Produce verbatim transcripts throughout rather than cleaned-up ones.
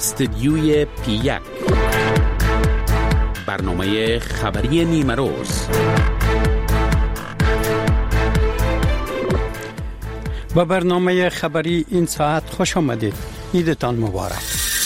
استدیوی پی یک، برنامه خبری نیمه روز. با برنامه خبری این ساعت خوش آمدید. عیدتان مبارک.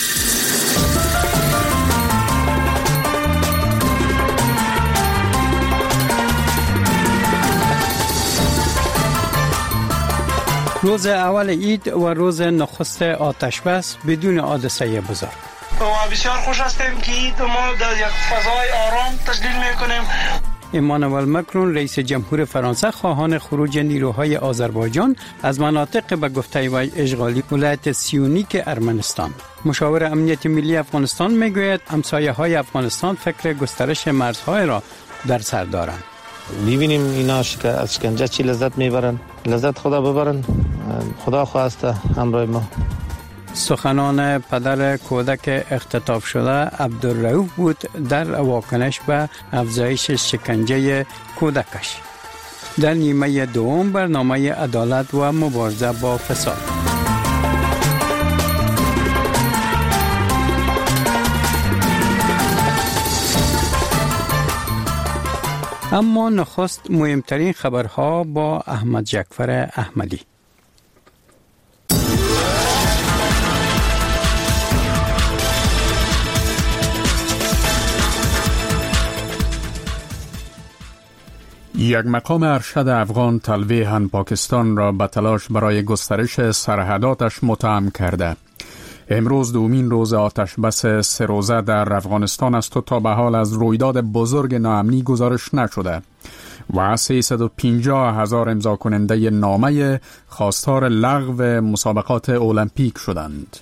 روز اول عید و روز نخست آتشبس بدون حادثه بزرگ. و بسیار خوش هستیم که عید ما در یک فضای آرام تجلیل میکنیم. امانوئل مکرون رئیس جمهور فرانسه خواهان خروج نیروهای آذربایجان از مناطق به گفته وی اشغالی ولایت سیونیک ارمنستان. مشاور امنیت ملی افغانستان میگوید همسایه های افغانستان فکر گسترش مرزهای را در سر دارند. می‌بینیم اینا شک... از شکنجه چی لذت میبرن. لذت خدا ببرن. خدا خواسته همراه ما. سخنان پدر کودک اختطاف شده عبدالرؤوف بود در واکنش به افزایش شکنجه کودکش. در نیمه دوم برنامه عدالت و مبارزه با فساد. اما نخست مهمترین خبرها با احمد جعفر احمدی. یک مقام ارشد افغان تلویحاً پاکستان را به تلاش برای گسترش سرحداتش متهم کرده. امروز دومین روز آتش بس سه روزه در افغانستان است و تا به حال از رویداد بزرگ ناامنی گزارش نشده و سیصد و پنجاه هزار امضا کننده نامه خواستار لغو مسابقات المپیک شدند.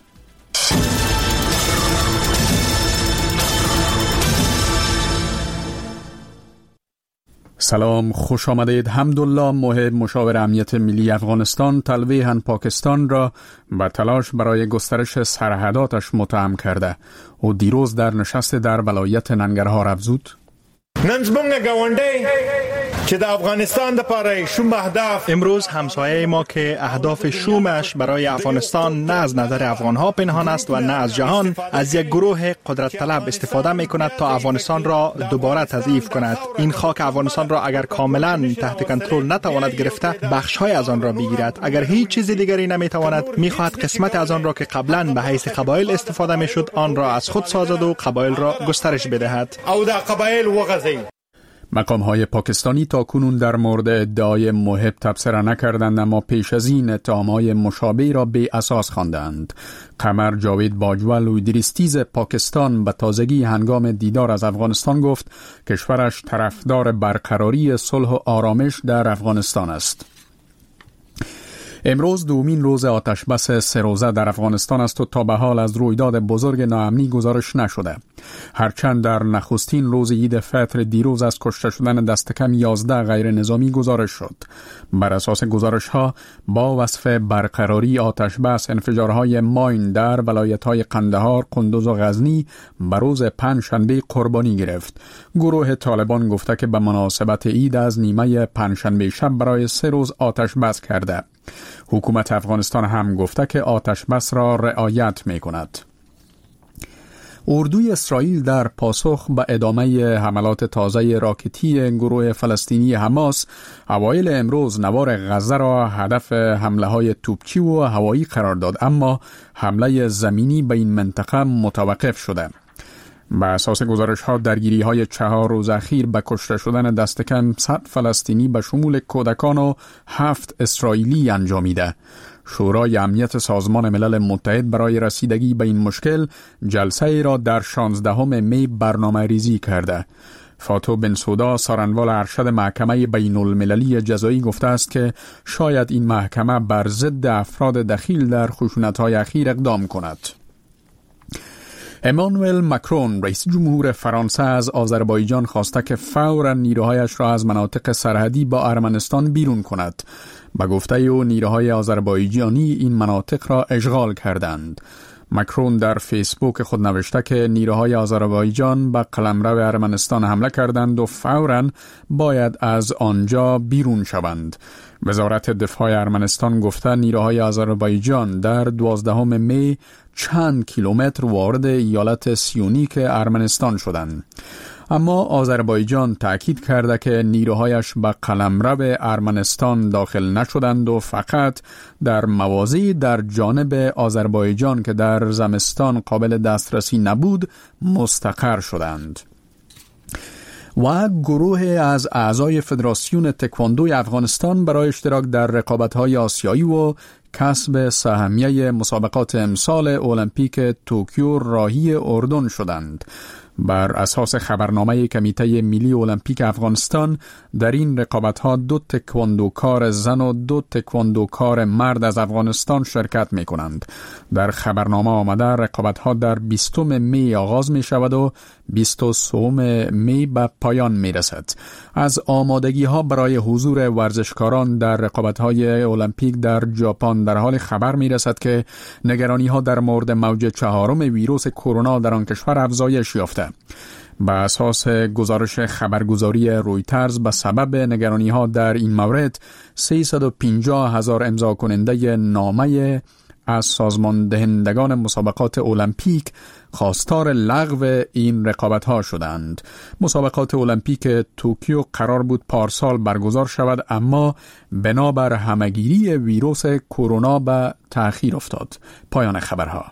سلام، خوش آمدید. حمدالله محب مشاور امنیت ملی افغانستان تلویحاً پاکستان را به تلاش برای گسترش سرحداتش متهم کرده. او دیروز در نشست در ولایت ننگرهار افزود: نن زمونږ ګاونډی چې د افغانستان لپاره شوم اهداف، امروز همسایه ما که اهداف شومش برای افغانستان نه از نظر افغانها پنهان است و نه از جهان، از یک گروه قدرت طلب استفاده می کند تا افغانستان را دوباره تضعیف کند. این خاک افغانستان را اگر کاملا تحت کنترل نتواند گرفته، بخش‌های از آن را بگیرد. اگر هیچ چیز دیگری نمیتواند، میخواهد قسمت از آن را که قبلا به حیث قبایل استفاده میشد آن را از خود سازد و قبایل را گسترش بدهد. او دا قبایل وغځوي. مقام های پاکستانی تا کنون در مورد ادعای محب تبصره نکردند، اما پیش از این اتهام‌های مشابه را بی اساس خواندند. قمر جاوید باجوال لویدریستیز پاکستان به تازگی هنگام دیدار از افغانستان گفت کشورش طرفدار برقراری صلح و آرامش در افغانستان است. امروز دومین روز آتش بس سه روزه در افغانستان است و تا به حال از رویداد بزرگ ناامنی گزارش نشده. هرچند در نخستین روز عید فطر دیروز از کشته شدن دست کم یازده غیر نظامی گزارش شد. بر اساس گزارش ها با وصف برقراری آتش بس، انفجارهای ماین در ولایت‌های قندهار، قندوز و غزنی به روز پنجشنبه قربانی گرفت. گروه طالبان گفته که به مناسبت عید از نیمه پنجشنبه شب برای سه روز آتش بس کرده. حکومت افغانستان هم گفته که آتش بس را رعایت می کند. اردوی اسرائیل در پاسخ به ادامه حملات تازه راکتی گروه فلسطینی حماس اوایل امروز نوار غزه را هدف حمله های توپچی و هوایی قرار داد، اما حمله زمینی به این منطقه متوقف شده. به اساس گزارش ها درگیری های چهار روز اخیر به کشته شدن دست کم صد فلسطینی به شمول کودکان و هفت اسرائیلی انجامیده. شورای امنیت سازمان ملل متحد برای رسیدگی به این مشکل جلسه ای را در شانزدهم می برنامه ریزی کرده. فاتو بن سودا سارنوال ارشد محکمه بین المللی جزایی گفته است که شاید این محکمه بر ضد افراد دخیل در خشونت‌های اخیر اقدام کند. امانوئل مکرون رئیس جمهور فرانسه از آذربایجان خواسته که فوراً نیروهایش را از مناطق سرحدی با ارمنستان بیرون کند. به گفته او نیروهای آذربایجانی این مناطق را اشغال کردند. مکرون در فیسبوک خود نوشته که نیروهای آذربایجان به قلمرو ارمنستان حمله کردند و فوراً باید از آنجا بیرون شوند. وزارت دفاع ارمنستان گفته نیروهای آذربایجان در دوازدهم می چند کیلومتر وارد ایالت سیونیک ارمنستان شدند. اما آذربایجان تأکید کرده که نیروهایش به قلمرو ارمنستان داخل نشدند و فقط در مواضعی در جانب آذربایجان که در زمستان قابل دسترسی نبود مستقر شدند. و گروه از اعضای فدراسیون تکواندوی افغانستان برای اشتراک در رقابت‌های آسیایی و کسب سهمیه مسابقات امسال المپیک توکیو راهی اردن شدند. بر اساس خبرنامه کمیته ملی المپیک افغانستان در این رقابت‌ها دو تکواندوکار زن و دو تکواندوکار مرد از افغانستان شرکت می‌کنند. در خبرنامه آمده رقابت‌ها در بیستم می آغاز می‌شود و بیست و سوم می به پایان می‌رسد. از آمادگی‌ها برای حضور ورزشکاران در رقابت‌های المپیک در ژاپن در حال خبر می‌رسد که نگرانی‌ها در مورد موج چهارم ویروس کرونا در آن کشور افزایش یافته. به اساس گزارش خبرگزاری رویترز به سبب نگرانی‌ها در این مورد سیصد و پنجاه هزار امضا کننده نامه از سازمان دهندگان مسابقات المپیک خواستار لغو این رقابت‌ها شدند. مسابقات المپیک توکیو قرار بود پارسال برگزار شود، اما بنابر همه‌گیری ویروس کرونا به تأخیر افتاد. پایان خبرها.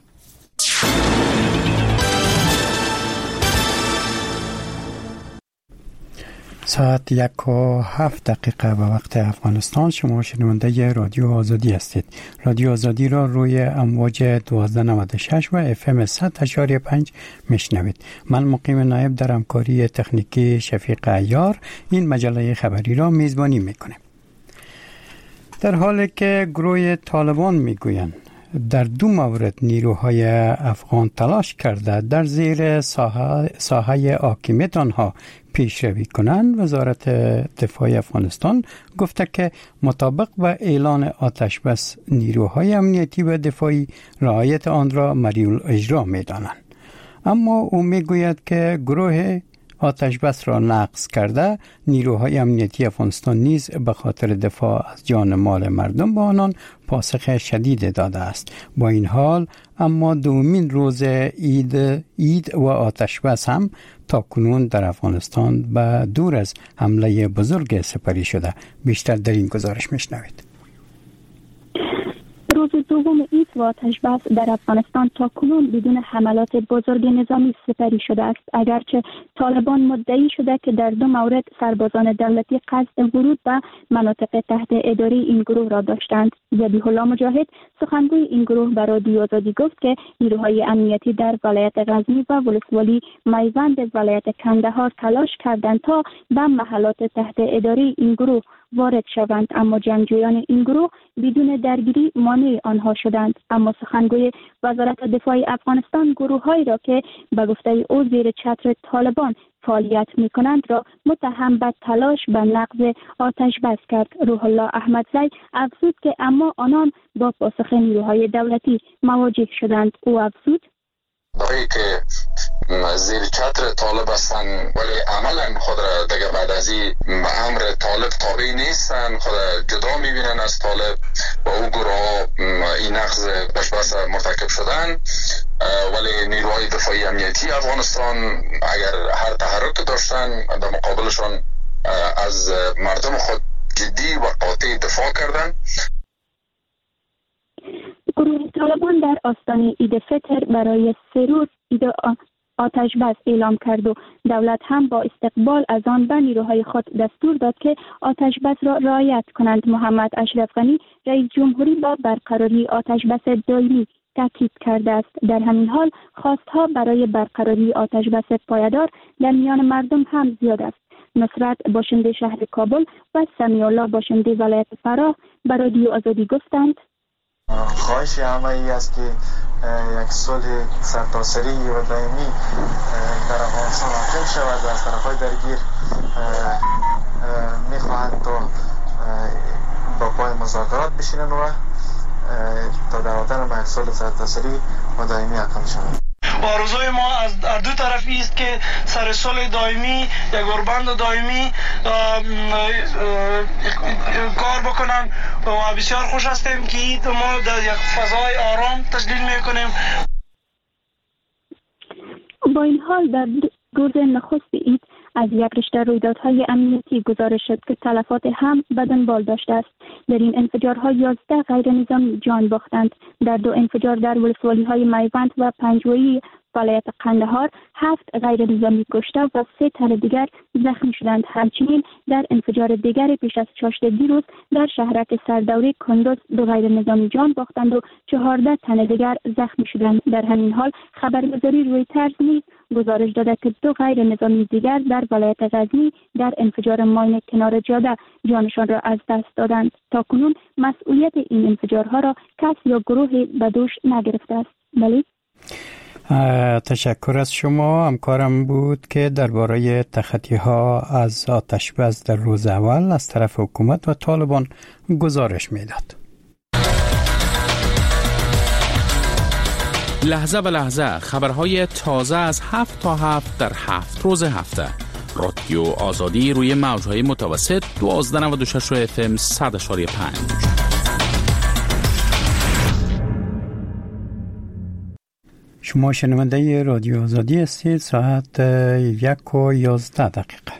ساعت یک و هفت دقیقه به وقت افغانستان. شما شنونده رادیو آزادی هستید. رادیو آزادی را روی امواج دوازده نود و شش و اف ام صد اشاری پنج میشنوید. من مقیم نایب در همکاری تکنیکی شفیق عیار این مجله خبری را میزبانی میکنیم. در حالی که گروه طالبان میگویند در دو مورد نیروهای افغان تلاش کرده در زیر ساحه, ساحه حاکمیت آنها پیشروی کنند، وزارت دفاع افغانستان گفته که مطابق با اعلان آتش بس نیروهای امنیتی و دفاعی رعایت آن را مریول اجرا می دانند. اما او می گوید که گروه آتش بس را نقض کرده نیروهای امنیتی افغانستان نیز به خاطر دفاع از جان مال مردم به آنان پاسخ شدید داده است. با این حال اما دومین روز عید عید و آتش بس هم تا کنون در افغانستان به دور از حمله بزرگ سپری شده. بیشتر در این گزارش میشنوید. روز دوم عید و آتش بس در افغانستان تا کنون بدون حملات بزرگ نظامی سپری شده است، اگرچه طالبان مدعی شده که در دو مورد سربازان دولتی قصد ورود به مناطق تحت اداره این گروه را داشتند. ذبیح الله مجاهد سخنگوی این گروه به رادیو آزادی گفت که نیروهای امنیتی در ولایت غزنی و ولسوالی میوند ولایت کندهار تلاش کردند تا به محلات تحت اداره این گروه وارد شوند، اما جنگجویان این گروه بدون درگیری مانع آنها شدند. اما سخنگوی وزارت دفاع افغانستان گروه‌هایی را که به گفته او زیر چتر طالبان فعالیت می‌کنند را متهم به تلاش به نقض آتش بس کرد. روح الله احمدزی افزود که اما آنان با پاسخ نیروهای دولتی مواجه شدند. او افزود برای که زیر چتر طالب هستن ولی عملا خود را دیگه بعد از این امر طالب تابع نیستن، خود جدا میبینن از طالب و او گروه این نقض بشبس مرتکب شدن. ولی نیروهای دفاعی امنیتی افغانستان اگر هر تحرک داشتن در مقابلشان از مردم خود جدی و قاطع دفاع کردن. گروه طالبان در آستانه عید فطر برای سه روز عید آتش بس اعلام کرد و دولت هم با استقبال از آن به نیروهای خود دستور داد که آتش بس را رعایت کنند. محمد اشرف غنی رئیس جمهوری با برقراری آتش بس دائمی تاکید کرده است. در همین حال خواستها برای برقراری آتش بس پایدار در میان مردم هم زیاد است. نصرت باشنده شهر کابل و سمیع الله باشنده ولایت فراه به رادیو آزادی گفتند خواهش همه ای است که یک صلح سرتاسری و دائمی در افغانستان حاکم شود و از طرفهای درگیر میخواهند تا با پای مذاکرات بشینن و تا تا در وطن با یک سال سرتاسری و دائمی اقامت شود. آرزوی ما از دو طرفی است که سر صلح دائمی، یک اوربند دائمی کار بکنن و بسیار خوش هستیم که ما در یک فضای آرام تجلیل میکنیم. با این حال در روز نخست عید از یک رشته رویدادهای امنیتی گزارش شد که تلفات هم به دنبال داشته است. در این انفجارها یازده غیر نظامی جان باختند. در دو انفجار در ولسوالی‌های میوند و پنجوایی ولایت قندهار هفت غیر نظامی کشته و سه تن دیگر زخمی شدند. همچنین در انفجار دیگر پیش از چاشت دیروز در شهرک سردوری کندوز دو غیر نظامی جان باختند و چهارده تن دیگر زخمی شدند. در همین حال خبرگزاری رویترز نیز گزارش داده که دو غیر نظامی دیگر در ولایت غزنی در انفجار ماین کنار جاده جانشان را از دست دادند. تاکنون مسئولیت این انفجارها را کس یا گروهی به دوش نگرفته است. بله. تشکر از شما. همکارم بود که درباره تخطی ها از آتش بس در روز اول از طرف حکومت و طالبان گزارش میداد. لحظه به لحظه خبرهای تازه از هفت تا هفت در هفت روز هفته. رادیو آزادی روی موجهای متوسط دوازده نود و شش اف ام صد و پنج. شما شنونده رادیو آزادی هستید. ساعت یک و یازده دقیقه.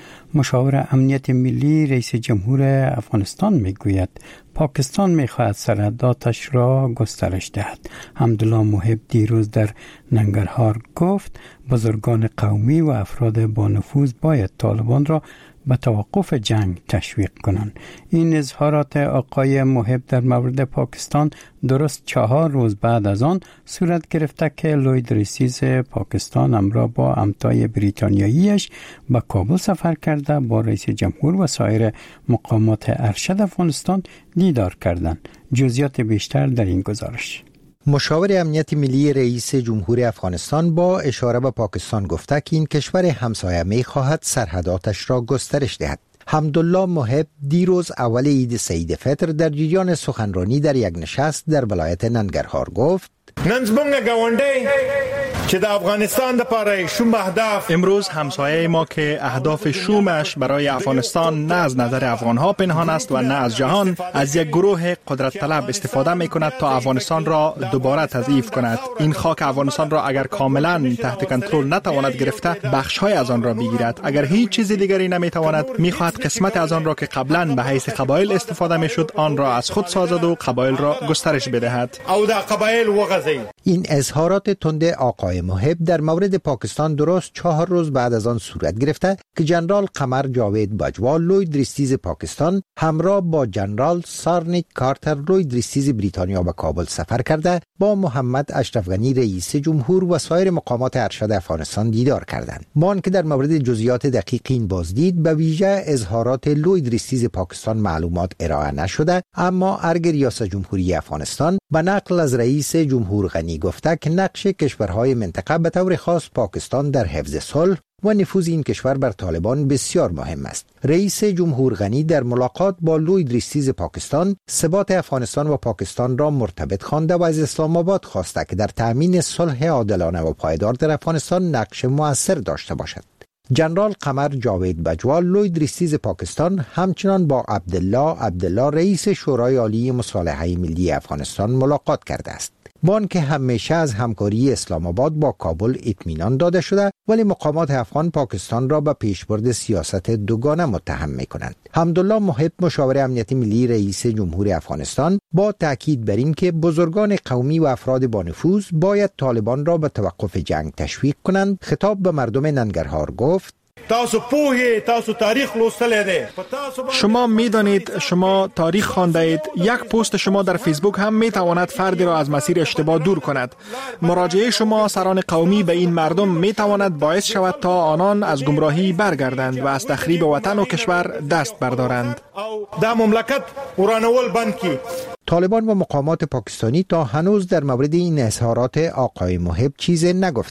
مشاور امنیت ملی رئیس جمهور افغانستان میگوید پاکستان میخواهد سرحداتش را گسترش دهد. حمدالله محب دیروز در ننگرهار گفت بزرگان قومی و افراد با نفوذ باید طالبان را به توقف جنگ تشویق کنند. این اظهارات آقای محب در مورد پاکستان درست چهار روز بعد از آن صورت گرفته که لوید رئیس پاکستان همراه با همتای بریتانیاییش به کابل سفر کرده با رئیس جمهور و سایر مقامات ارشد افغانستان دیدار کردند. جزئیات بیشتر در این گزارش. مشاور امنیت ملی رئیس جمهور افغانستان با اشاره به پاکستان گفته که این کشور همسایه می خواهد سرحداتش را گسترش دهد. حمدالله محب دیروز اول عید سعید فطر در جریان سخنرانی در یک نشست در ولایت ننگرهار گفت نن زمونږ ګاونډی چې د افغانستان لپاره شوم اهداف امروز همسایه ما که اهداف شومش برای افغانستان نه از نظر افغانها پنهان است و نه از جهان از یک گروه قدرت طلب استفاده می کند تا افغانستان را دوباره تضعیف کند. این خاک افغانستان را اگر کاملا تحت کنترل نتواند گرفته بخش‌های از آن را بگیرد. اگر هیچ چیز دیگری نمیتواند میخواهد قسمت از آن را که قبلا به حیث قبایل استفاده میشد آن را از خود سازد و قبایل را گسترش بدهد. او دا قبایل وغزید. این اظهارات تند آقای محب در مورد پاکستان درست چهار روز بعد از آن صورت گرفته که جنرال قمر جاوید باجوا لوید رئیس پاکستان همراه با جنرال سارنیک کارتر لوید رئیس بریتانیا به کابل سفر کرده با محمد اشرف غنی رئیس جمهور و سایر مقامات ارشد افغانستان دیدار کردند. با آنکه در مورد جزئیات دقیق این بازدید به ویژه اظهارات لوید رئیس پاکستان معلومات ارائه نشده، اما ارگ ریاست جمهوری افغانستان به نقل از رئیس جمهور غنی گفته که نقش کشورهای منطقه به طور خاص پاکستان در حفظ صلح و نفوذ این کشور بر طالبان بسیار مهم است. رئیس جمهور غنی در ملاقات با لوید رئیس پاکستان ثبات افغانستان و پاکستان را مرتبط خوانده و از اسلام آباد خواسته که در تأمین صلح عادلانه و پایدار در افغانستان نقش مؤثر داشته باشد. جنرال قمر جاوید باجوا لوید رئیس پاکستان همچنان با عبدالله عبدالله رئیس شورای عالی مصالحه ملی افغانستان ملاقات کرده است. با آنکه همیشه از همکاری اسلام آباد با کابل اطمینان داده شده، ولی مقامات افغان پاکستان را به پیشبرد سیاست دوگانه متهم می‌کنند. حمدالله محب مشاور امنیت ملی رئیس جمهور افغانستان با تاکید بر این که بزرگان قومی و افراد با نفوذ باید طالبان را به توقف جنگ تشویق کنند، خطاب به مردم ننگرهار گفت تاسو پوهی تاسو تاریخ لوستل ده. شما میدانید، شما تاریخ خوانده اید. یک پست شما در فیسبوک هم میتواند فردی را از مسیر اشتباه دور کند. مراجعه شما سران قومی به این مردم میتواند باعث شود تا آنان از گمراهی برگردند و از تخریب وطن و کشور دست بردارند. دا مملکت ورانول بند کی. طالبان و مقامات پاکستانی تا هنوز در مورد این اظهارات آقای محب چیزی نگفتند.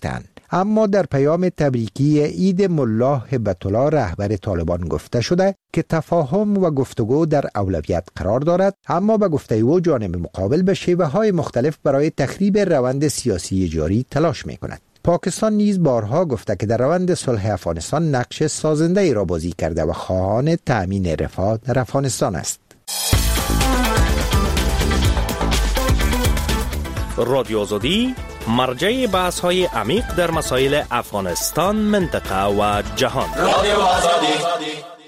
اما در پیام تبریکی عید ملا هبت الله رهبر طالبان گفته شده که تفاهم و گفتگو در اولویت قرار دارد، اما به گفته او جانب مقابل به شیوه‌های مختلف برای تخریب روند سیاسی جاری تلاش می‌کند. پاکستان نیز بارها گفته که در روند صلح افغانستان نقش سازنده ای را بازی کرده و خواهان تأمین رفاه در افغانستان است. رادیو آزادی مرجع بحث های عمیق در مسائل افغانستان، منطقه و جهان. رادیو آزادی.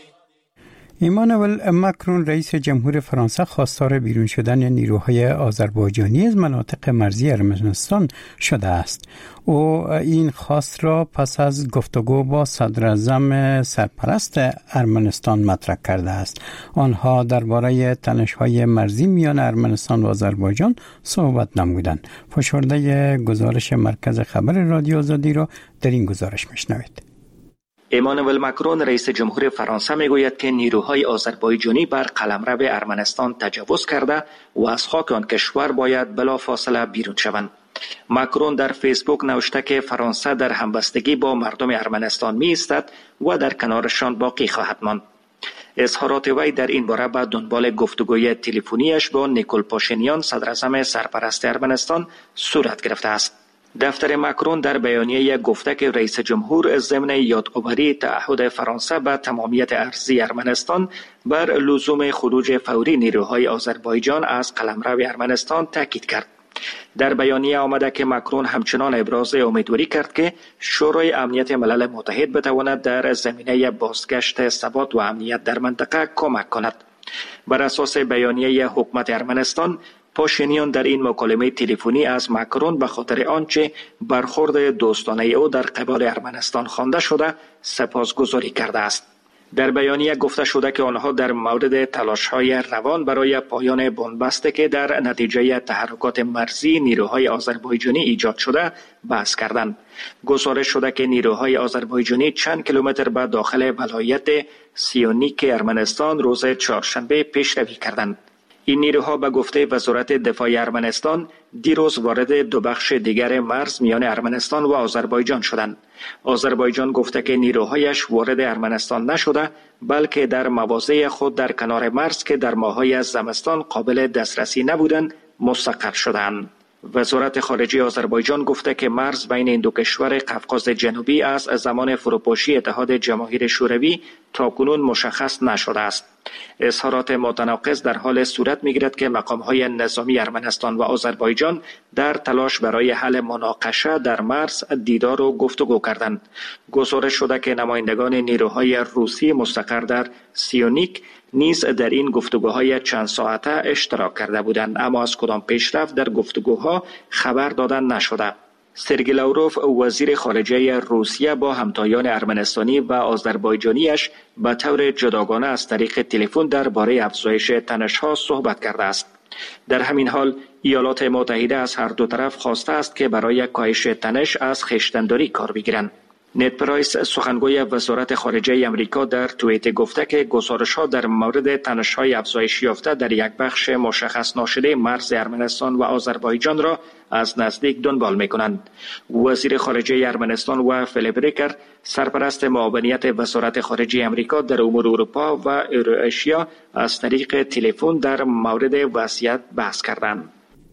ایمانوئل ماکرون رئیس جمهور فرانسه خواستار بیرون شدن نیروهای آذربایجانی از مناطق مرزی ارمنستان شده است. او این خواست را پس از گفتگو با صدر اعظم سرپرست ارمنستان مطرح کرده است. آنها درباره تنش‌های مرزی میان ارمنستان و آذربایجان صحبت نمودند. فشرده گزارش مرکز خبر رادیو آزادی را در این گزارش میشنوید. ایمانوئل ماکرون رئیس جمهور فرانسه میگوید که نیروهای آذربایجانی بر قلمرو ارمنستان تجاوز کرده و از خاک آن کشور باید بلافاصله بیرون شوند. ماکرون در فیسبوک نوشته که فرانسه در همبستگی با مردم ارمنستان می ایستد و در کنارشان باقی خواهد ماند. اظهارات وی در این باره به دنبال گفتگوی تلفنیش با نیکول پاشینیان صدر اعظم سرپرست ارمنستان صورت گرفته است. دفتر ماکرون در بیانیه گفته که رئیس جمهور ضمن یادآوری تعهد فرانسه به تمامیت ارضی ارمنستان بر لزوم خروج فوری نیروهای آذربایجان از قلمرو ارمنستان تاکید کرد. در بیانیه آمده که ماکرون همچنان ابراز امیدواری کرد که شورای امنیت ملل متحد بتواند در زمینه بازگشت ثبات و امنیت در منطقه کمک کند. بر اساس بیانیه حکومت ارمنستان، پاشینیان در این مکالمه تلفنی از ماکرون به خاطر آنچه برخورد دوستانه او در قبال ارمنستان خوانده شده سپاسگزاری کرده است. در بیانیه گفته شده که آنها در مورد تلاش‌های روان برای پایان بنبستی که در نتیجه تحرکات مرزی نیروهای آذربایجانی ایجاد شده بحث کردند. گزارش شده که نیروهای آذربایجانی چند کیلومتر به داخل ولایت سیونیک ارمنستان روز چهارشنبه پیشروی کردند. این نیروها به گفته وزارت دفاع ارمنستان دیروز وارد دو بخش دیگر مرز میان ارمنستان و آذربایجان شدند. آذربایجان گفته که نیروهایش وارد ارمنستان نشده، بلکه در مواضع خود در کنار مرز که در ماه‌های زمستان قابل دسترسی نبودند مستقر شدند. وزارت خارجه آذربایجان گفته که مرز بین این دو کشور قفقاز جنوبی از زمان فروپاشی اتحاد جماهیر شوروی تاکنون مشخص نشده است. اظهارات متناقض در حال صورت می‌گیرد که مقام‌های نظامی ارمنستان و آذربایجان در تلاش برای حل مناقشه در مرز دیدار و گفتگو کردند. گزارش شده که نمایندگان نیروهای روسی مستقر در سیونیک نیز در این گفتگوهای چند ساعته اشتراک کرده بودند، اما از کدام پیشرفت در گفتگوها خبر دادن نشده. سرگئی لاوروف وزیر خارجه روسیه با همتایان ارمنستانی و آذربایجانیش به طور جداگانه از طریق تلفن درباره افزایش تنش‌ها صحبت کرده است. در همین حال ایالات متحده از هر دو طرف خواسته است که برای کاهش تنش از خویشتن‌داری کار بگیرند. نت پرایس سخنگوی وزارت خارجه امریکا در توییت گفته که گزارش‌ها در مورد تنش‌های افزایش یافته در یک بخش مشخص ناشده مرز ارمنستان و آذربایجان را از نزدیک دنبال می‌کنند. وزیر خارجه ارمنستان و فلیبریکر سرپرست معاونیت وزارت خارجه امریکا در امور اروپا و ایروآسیا از طریق تلفن در مورد وضعیت بحث کردند.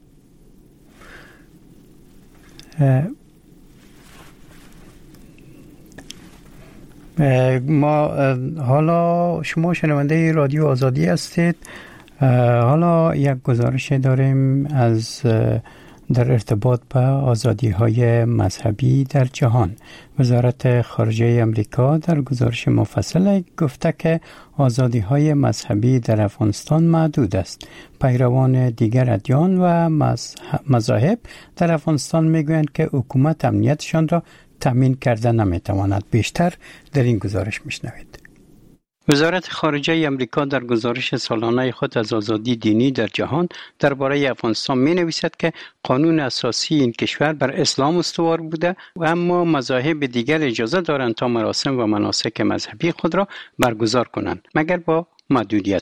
ما حالا شما شنونده رادیو آزادی هستید. حالا یک گزارش داریم از در ارتباط با آزادی‌های مذهبی در جهان. وزارت خارجه امریکا در گزارش مفصل گفته که آزادی‌های مذهبی در افغانستان محدود است. پیروان دیگر ادیان و مذاهب در افغانستان میگویند که حکومت امنیتشان را تامین کرده نمیتواند. بیشتر در این گزارش میشنوید. وزارت خارجه امریکا در گزارش سالانه خود از آزادی دینی در جهان درباره افغانستان می نویسد که قانون اساسی این کشور بر اسلام استوار بوده و اما مذاهب دیگر اجازه دارند تا مراسم و مناسک مذهبی خود را برگزار کنند، مگر با محدودیت ها.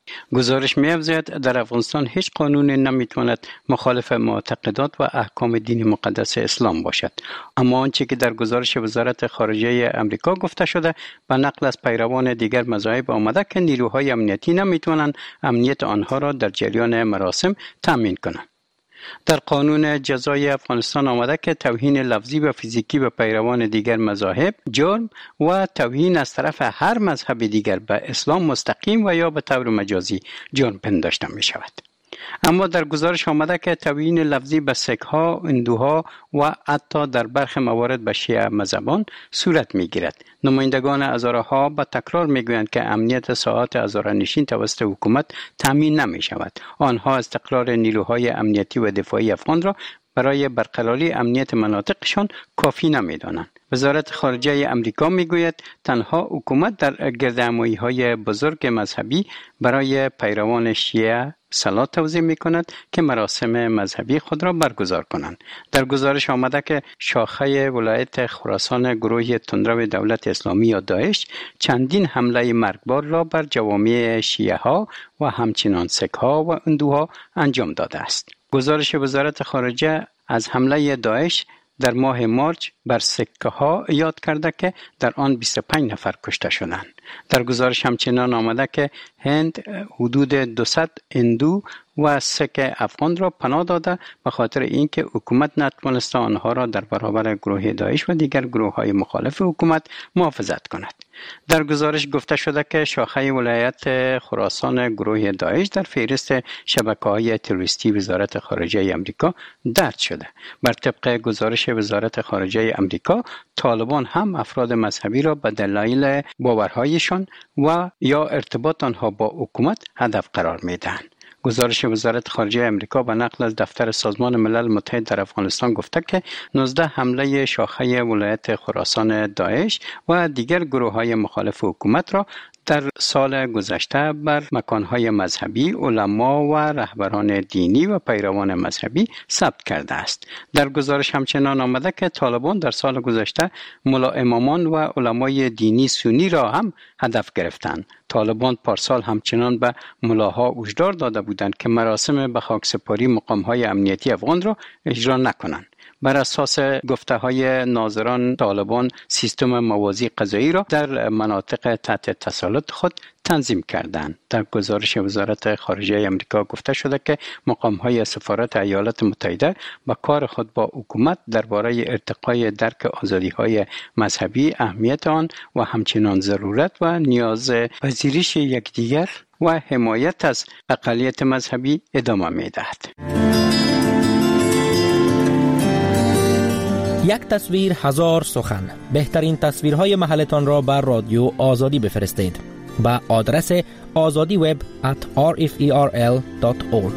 گزارش می‌افزاید در افغانستان هیچ قانونی نمیتواند مخالف معتقدات و احکام دین مقدس اسلام باشد. اما آنچه که در گزارش وزارت خارجه امریکا گفته شده به نقل از پیروان دیگر مذاهب آمده که نیروهای امنیتی نمیتوانند امنیت آنها را در جریان مراسم تامین کنند. در قانون جزای افغانستان آمده که توهین لفظی و فیزیکی به پیروان دیگر مذاهب جرم و توهین از طرف هر مذهب دیگر به اسلام مستقیم و یا به طور مجازی جرم پنداشته می شود. اما در گزارش آمده که توهین لفظی به سک‌ها، هندوها و حتی در برخی موارد به شیعه مذهبان صورت می‌گیرد. نمایندگان هزاره‌ها به تکرار می‌گویند که امنیت ساعات هزاره‌نشین توسط حکومت تامین نمی‌شود. آنها استقرار نیروهای امنیتی و دفاعی افغان را برای برقراری امنیت مناطقشان کافی نمی‌دانند. وزارت خارجه امریکا میگوید تنها حکومت در گردهمایی‌های بزرگ مذهبی برای پیروان شیعه صلات توزیع می‌کند که مراسم مذهبی خود را برگزار کنند. در گزارش آمده که شاخه ولایت خراسان گروه تندرو دولت اسلامی یا داعش چندین حمله مرگبار را بر جوامع شیعه ها و همچنان سک ها و هندوها انجام داده است. گزارش وزارت خارجه از حمله داعش در ماه مارچ بر سکه ها یاد کرده که در آن بیست و پنج نفر کشته شدند. در گزارش همچنان آمده که هند حدود دویست هندو و سک افغان را پناه داده به خاطر اینکه حکومت نتوانسته آنها را در برابر گروه داعش و دیگر گروه های مخالف حکومت محافظت کند. در گزارش گفته شده که شاخه ولایت خراسان گروه داعش در فهرست شبکه‌های تروریستی وزارت خارجه امریکا درج شده. بر طبق گزارش وزارت خارجه امریکا، طالبان هم افراد مذهبی را به دلایل باورهایشان و یا ارتباط آنها با حکومت هدف قرار می‌دهند. گزارش وزارت خارجه امریکا به نقل از دفتر سازمان ملل متحد در افغانستان گفته که نوزده حمله شاخه ولایت خراسان داعش و دیگر گروه‌های مخالف حکومت را در سال گذشته بر مکانهای مذهبی، علما و رهبران دینی و پیروان مذهبی ثبت کرده است. در گزارش همچنان آمده که طالبان در سال گذشته ملا امامان و علمای دینی سنی را هم هدف گرفتند. طالبان پارسال همچنان به ملاها هشدار داده بودند که مراسم به خاکسپاری مقام‌های امنیتی افغان را اجرا نکنند. بر اساس گفته‌های ناظران، طالبان سیستم موازی قضایی را در مناطق تحت تسلط خود تنظیم کردند. در گزارش وزارت خارجه امریکا گفته شده که مقام‌های سفارت ایالات متحده با کار خود با حکومت درباره ارتقای درک آزادی‌های مذهبی، اهمیت آن و همچنین ضرورت و نیاز پذیرش یکدیگر و حمایت از اقلیت مذهبی ادامه می‌دهد. یک تصویر هزار سخن. بهترین تصویرهای محلتان را بر رادیو آزادی بفرستید با آدرس آزادی وب ات آر اف ای آر ال دات اورگ.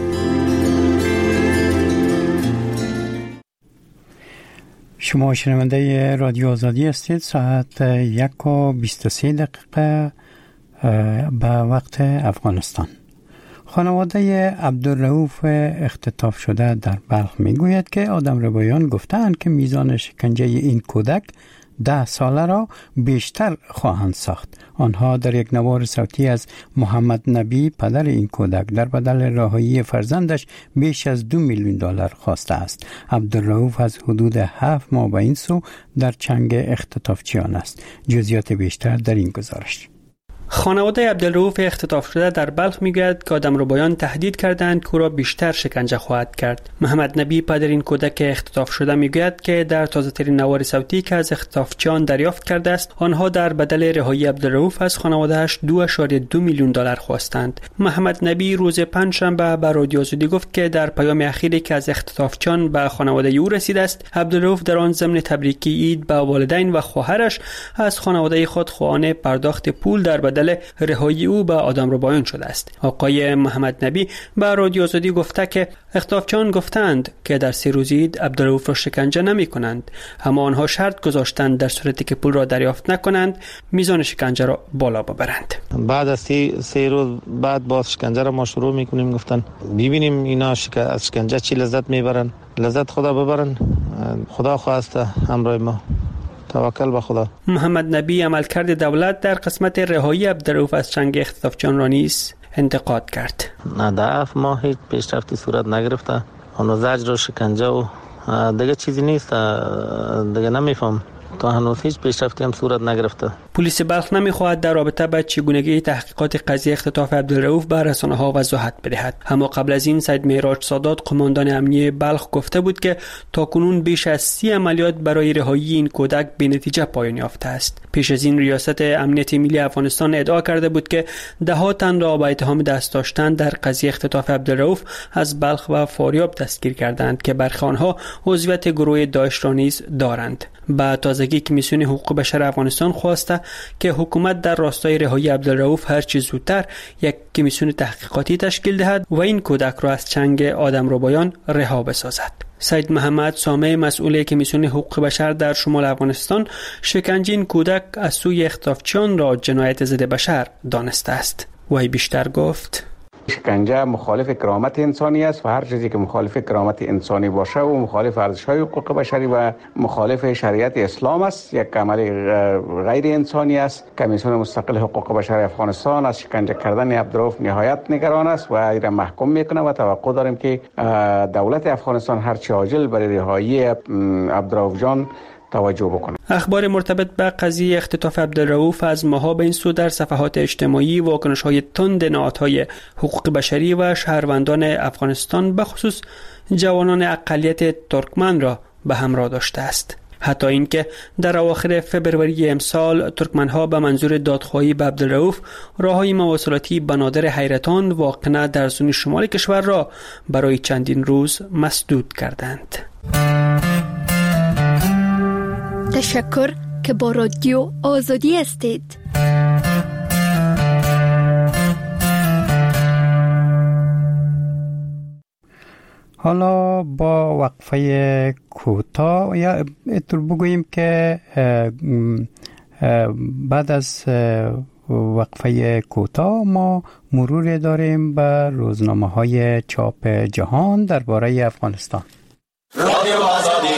شما شنونده رادیو آزادی هستید. ساعت یک و بیست و سه دقیقه به وقت افغانستان. خانواده عبدالرؤوف اختطاف شده در بلخ میگوید که آدمربایان گفتند که میزان شکنجه این کودک ده ساله را بیشتر خواهند ساخت. آنها در یک نوار صوتی از محمد نبی پدر این کودک در بدل رهایی فرزندش بیش از دو میلیون دلار خواسته است. عبدالرؤوف از حدود هفت ماه به این سو در چنگ اختطافچیان است. جزئیات بیشتر در این گزارش. خانواده عبدالرؤوف اختطاف شده در بلخ میگوید که آدمربایان تهدید کردند که او را بیشتر شکنجه خواهد کرد. محمد نبی پدر این کودک اختطاف شده میگوید که در تازه ترین نوار صوتی که از اختطافچیان دریافت کرده است، آنها در بدل رهایی عبدالرؤوف از خانواده‌اش دو ممیز دو میلیون دلار خواستند. محمد نبی روز پنجشنبه به رادیو آزادی گفت که در پیام اخیری که از اختطافچیان به خانواده او رسیده است، عبدالرؤوف در آن ضمن تبریکی عید به والدین و خواهرش از خانواده خود خواهان پرداخت پول در بدل رهایی او به آدمربایان شده است. آقای محمد نبی به رادیو آزادی گفته که اختطافچیان گفتند که در سه روز عید عبدالرؤوف را شکنجه نمی کنند، اما آنها شرط گذاشتند در صورتی که پول را دریافت نکنند میزان شکنجه را بالا ببرند. بعد از سه روز بعد باز شکنجه را ما شروع میکنیم. گفتن ببینیم اینا شک... از شکنجه چی لذت میبرن. لذت خدا ببرن. خدا خواسته همراه ما. توکل به خدا. محمد نبی عملکرد دولت در قسمت رهایی عبدالرؤوف از چنگ اختطافچیان را نیز انتقاد کرد. نه در هفت ماه هیچ پیشرفتی صورت نگرفته. اون زجر و شکنجه و دیگه چیزی نیست. دیگه نمیفهم تا هنوز هیچ پیشرفتی هم صورت نگرفته. پلیس بلخ نمیخواهد در رابطه با چگونگی تحقیقات قضیه اختطاف عبدالرؤوف به رسانه‌ها وضاحت بدهد. اما قبل از این سید معراج سادات قماندان امنیه بلخ گفته بود که تاکنون بیش از سی عملیات برای رهایی این کودک به نتیجه پایان یافته است. پیش از این ریاست امنیت ملی افغانستان ادعا کرده بود که ده ها تن را با اتهام دست داشتن در قضیه اختطاف عبدالرؤوف از بلخ و فاریاب دستگیر کردند که برخی آنها عضویت گروه داعش را نیز دارند. با تازگی کمیسیون حقوق بشر افغانستان خواسته که حکومت در راستای رهایی عبدالرؤوف هر چه زودتر یک کمیسیون تحقیقاتی تشکیل دهد و این کودک را از چنگ آدمربایان رها بسازد. سید محمد سامع مسئول کمیسیون حقوق بشر در شمال افغانستان شکنجه این کودک از سوی اختطافچیان را جنایت ضد بشر دانسته است. وی بیشتر گفت: شکنجه مخالف کرامت انسانی است و هر چیزی که مخالف کرامت انسانی باشه و مخالف ارزش‌های حقوق بشری و مخالف شریعت اسلام است، یک عمل غیر انسانی است. کمیسیون مستقل حقوق بشر افغانستان از شکنجه کردن عبدالرؤوف نهایت نگران است و این را محکوم میکنه و توقع داریم که دولت افغانستان هر چه عاجل برای رهایی عبدالرؤوف جان توجه بکنه. اخبار مرتبط به قضیه اختطاف عبدالرؤوف از ماها به این سو در صفحات اجتماعی واکنش‌های تند نهادهای حقوق بشری و شهروندان افغانستان به خصوص جوانان اقلیت ترکمن را به همراه داشته است. حتی اینکه در اواخر فبروری امسال ترکمن‌ها به منظور دادخواهی به عبدالرؤوف راههای مواصلاتی بنادر حیرتان واقع در زون شمال کشور را برای چندین روز مسدود کردند. تشکر که با رادیو آزادی هستید. حالا با وقفه کوتاه یا اتر بگوییم که بعد از وقفه کوتاه ما مرور داریم به روزنامه های چاپ جهان درباره افغانستان. رادیو آزادی.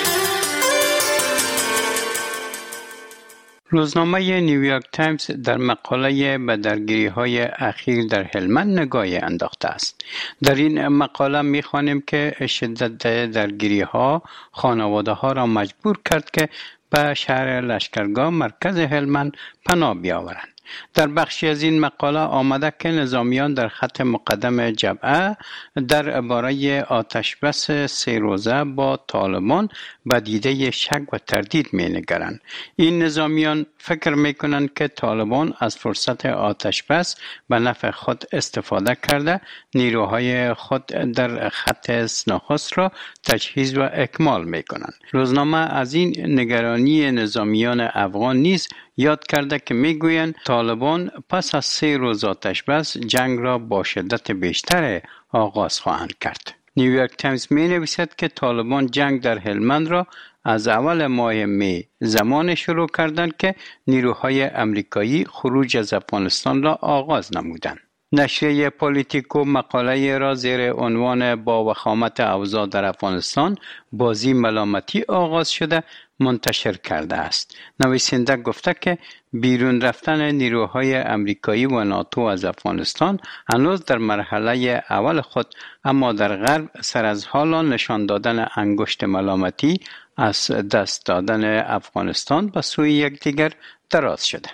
روزنامه نیویورک تایمز در مقاله به درگیری‌های اخیر در هلمند نگاهی انداخته است. در این مقاله می‌خوانیم که شدت درگیری‌ها خانواده‌ها را مجبور کرد که به شهر لشکرگاه مرکز هلمند پناه بیاورند. در بخشی از این مقاله آمده که نظامیان در خط مقدم جبهه در باره آتش بس سه روزه با طالبان به دیده شک و تردید می نگرند. این نظامیان فکر می کنند که طالبان از فرصت آتش بس به نفع خود استفاده کرده نیروهای خود در خط نخست را تجهیز و اکمال می کنند. روزنامه از این نگرانی نظامیان افغان نیز یاد کرده که میگویند طالبان پس از سه روز آتش بس جنگ را با شدت بیشتر آغاز خواهند کرد. نیویورک تایمز می نویسد که طالبان جنگ در هلمند را از اول ماه می زمان شروع کردند که نیروهای امریکایی خروج از افغانستان را آغاز نمودند. نشریه پولیتیکو مقاله را زیر عنوان با وخامت اوضاع در افغانستان بازی ملامتی آغاز شده منتشر کرده است. نویسنده گفته که بیرون رفتن نیروهای امریکایی و ناتو از افغانستان هنوز در مرحله اول خود، اما در غرب سر از حالا نشان دادن انگشت ملامتی از دست دادن افغانستان به سوی یکدیگر دراز شده.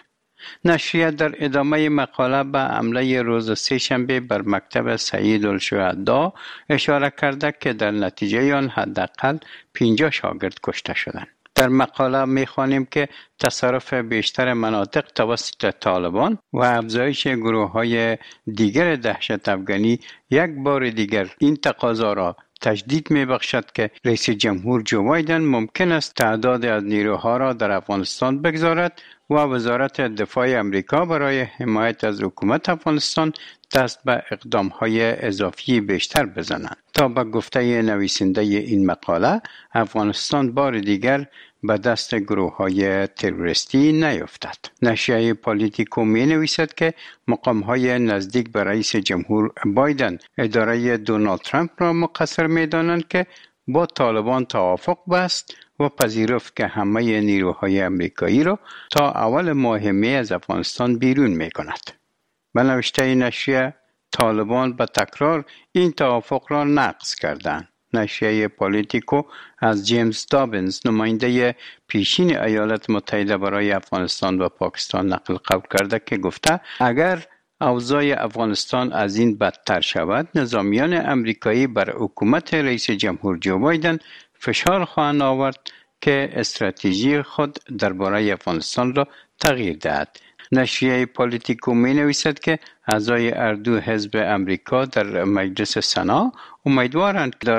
نشریه در ادامه مقاله به حمله روز سه‌شنبه بر مکتب سید الشهدا اشاره کرده که در نتیجه آن حداقل پنجاه شاگرد کشته شدند. در مقاله می‌خوانیم که تصرف بیشتر مناطق توسط طالبان و افزایش گروه‌های دیگر دهشت افغانی یک بار دیگر این تقاضا را تجدید می‌بخشد که رئیس جمهور جو بایدن ممکن است تعداد از نیروها را در افغانستان بگذارد و وزارت دفاع امریکا برای حمایت از حکومت افغانستان دست به اقدام‌های اضافی بیشتر بزنند تا به گفته نویسنده این مقاله افغانستان بار دیگر به دست گروه‌های تروریستی نیفتد. نشریه پولیتیکو می نویسد که مقام‌های نزدیک به رئیس جمهور بایدن اداره دونالد ترامپ را مقصر می دانند که با طالبان توافق بست و پذیرفت که همه نیروهای امریکایی را تا اول ماه می از افغانستان بیرون می کند. به نوشته نشریه طالبان به تکرار این توافق را نقض کردند. نشریه پالیتیکو از جیمز دابنز نماینده پیشین ایالات متحده برای افغانستان و پاکستان نقل قول کرده که گفته اگر اوضاع افغانستان از این بدتر شود، نظامیان امریکایی بر حکومت رئیس جمهور جو بایدن فشار خواهند آورد که استراتژی خود درباره افغانستان را تغییر دهد. نشریه پالیتیکو می نویسد که اعضای اردو حزب امریکا در مجلس سنا امیدوارند که